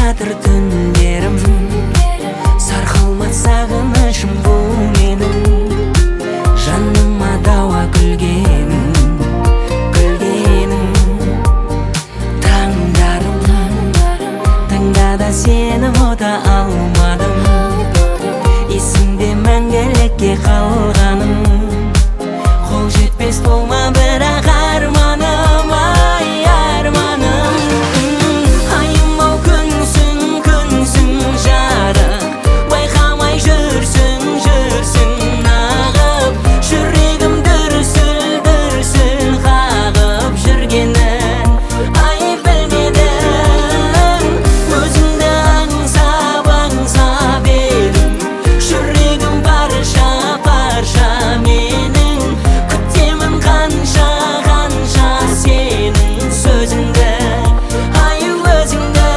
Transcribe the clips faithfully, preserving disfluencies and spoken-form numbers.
жатыр түндерім, сарқылмас сағынышым бұл менің. Жаныма дауа күлгенің, күлгенің. Таңдарым, таңда да сені ұмыта алмадым. Есімде мәңгілікке қалғаным, қол жетпес болма бірақ арманым, ай арманым. Айым ау күнсің, күнсің жарық, байқамай жүрсің, жүрсің ағып. Жүрегім дүрсіл, дүрсіл қағып жүргенін ай білмедім. Өзіңді аңсап, аңсап едім, жүрегім парша, парша менің. Күтемін қанша, қанша сенің сөзіңді, ай өзіңді.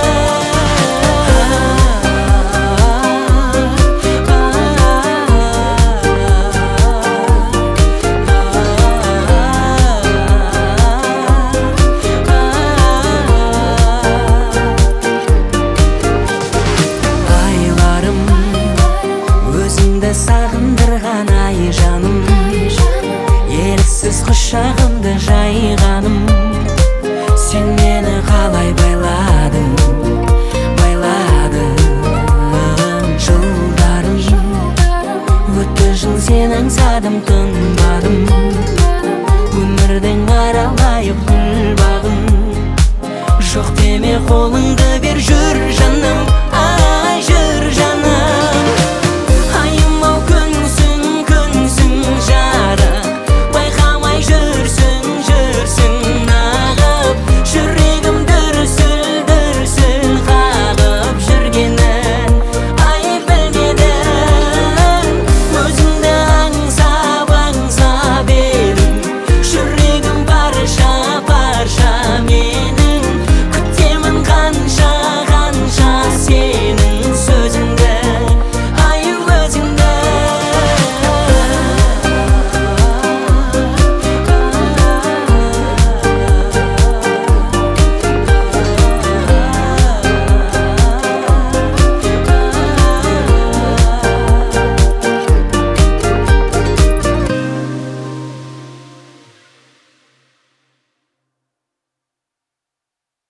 Айларым, өзіңді сағындырған ай жаным, еріксіз құшағымды жайғаным. Сен мені қалай байладың, байладың. Жылдарым өтті, жыл сен аңсадым, тынбадым.